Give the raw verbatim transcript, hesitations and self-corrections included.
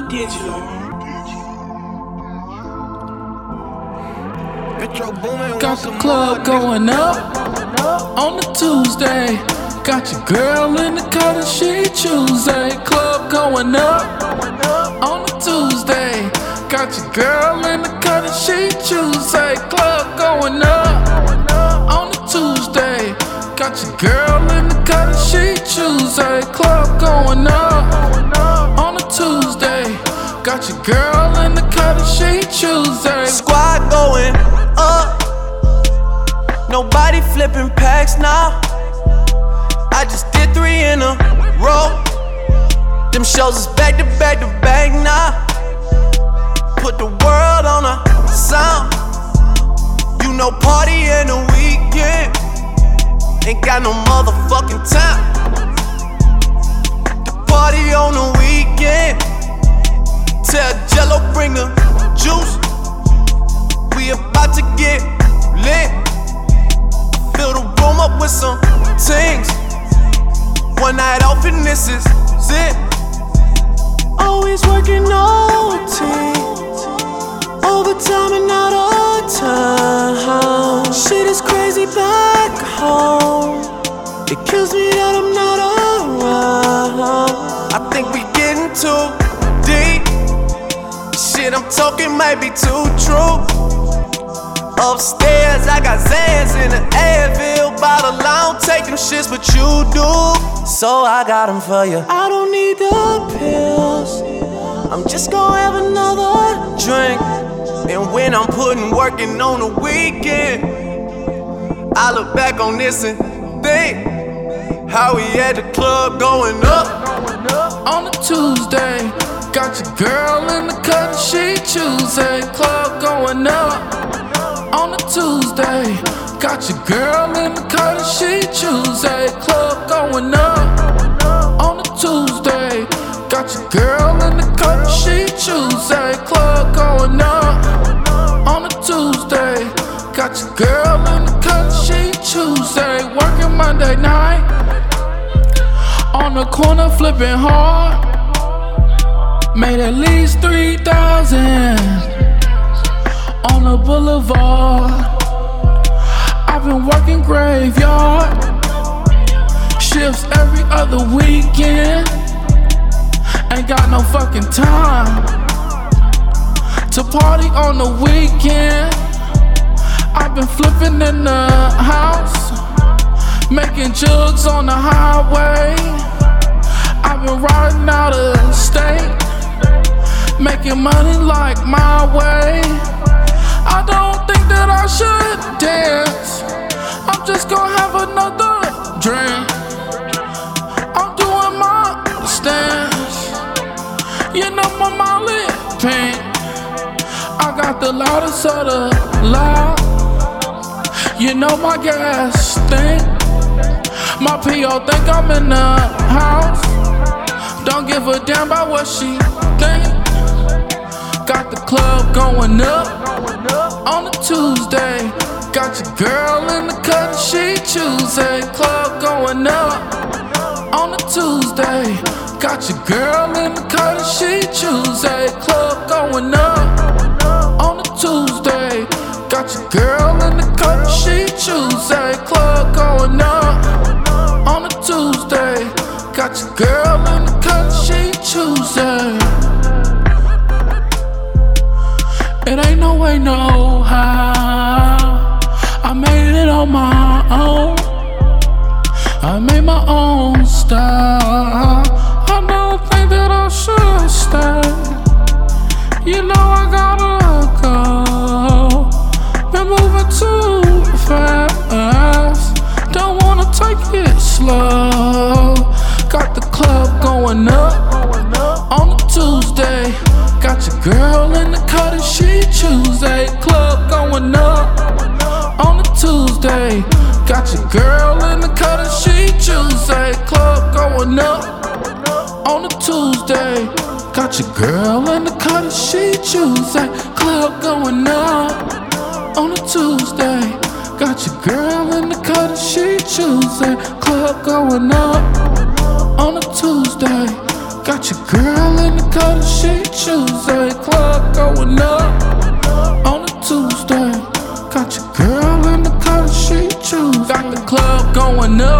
Digital. Got the club going up on the Tuesday. Got your girl in the cut and she Tuesday. Club going up on the Tuesday. Got your girl in the cut and she Tuesday. Club going up on the Tuesday. Got your girl in the cut and she Tuesday. Club going up on the Tuesday. Got your girl in the cut and she Tuesday. Squad going up. Nobody flipping packs now. I just did three in a row. Them shows is back to back to back now. Put the world on a sound. You know, party in the weekend. Ain't got no motherfucking time. The party on the weekend. Tell Jello bring the juice. We about to get lit. Fill the room up with some things. One night off and this is it. Always working O T, overtime and out of time. Shit is crazy back home. It kills me that I'm not around. I think we getting too deep. Shit I'm talking might be too true. Upstairs, I got Zans in the Advil bottle. I don't take them shits, but you do. So I got them for you. I don't need the pills. I'm just gonna have another drink. And when I'm putting working on the weekend, I look back on this and think how we had the club going up on the Tuesday. Got your girl in the cut and she Tuesday. Club going up on the Tuesday. Got your girl in the cut and she Tuesday. Club going up on the Tuesday. Got your girl in the cut and she Tuesday. Club going up on the Tuesday. Got your girl in the cut and she Tuesday. Working Monday night on the corner flipping hard. Made at least three thousand on the boulevard. I've been working graveyard shifts every other weekend. Ain't got no fucking time to party on the weekend. I've been flipping in the house, making jugs on the highway. I've been riding out of state, making money like my way. I don't think that I should dance. I'm just gonna have another drink. I'm doing my stance. You know my Molly pink. I got the loudest of the loud. You know my gas stink. My P O think I'm in the house. Don't give a damn about what she think. Got the club going up on the Tuesday. Got your girl in the cut and she Tuesday. Club going up on the Tuesday. Got your girl in the cut and she Tuesday. Club going up on the Tuesday. Got your girl in the cut and she Tuesday. Club going up on the Tuesday. Got your girl in the cut and she Tuesday. It ain't no way, no how. I made it on my own. I made my own style. I don't think that I should stay. You know I gotta go. Been moving too fast. Don't wanna take it slow. Got the club going up on the Tuesday. Got your girl in the cut and she Tuesday. Club going up on the Tuesday. Got your girl in the cut and she Tuesday. Club going up on the Tuesday. Got your girl in the cut and she Tuesday. Club going up on the Tuesday. Got your girl in the cut and she Tuesday. Club going up on a Tuesday. Got your girl in the color she choose. Club going up on a Tuesday. Got your girl in the color she choose. Got the club going up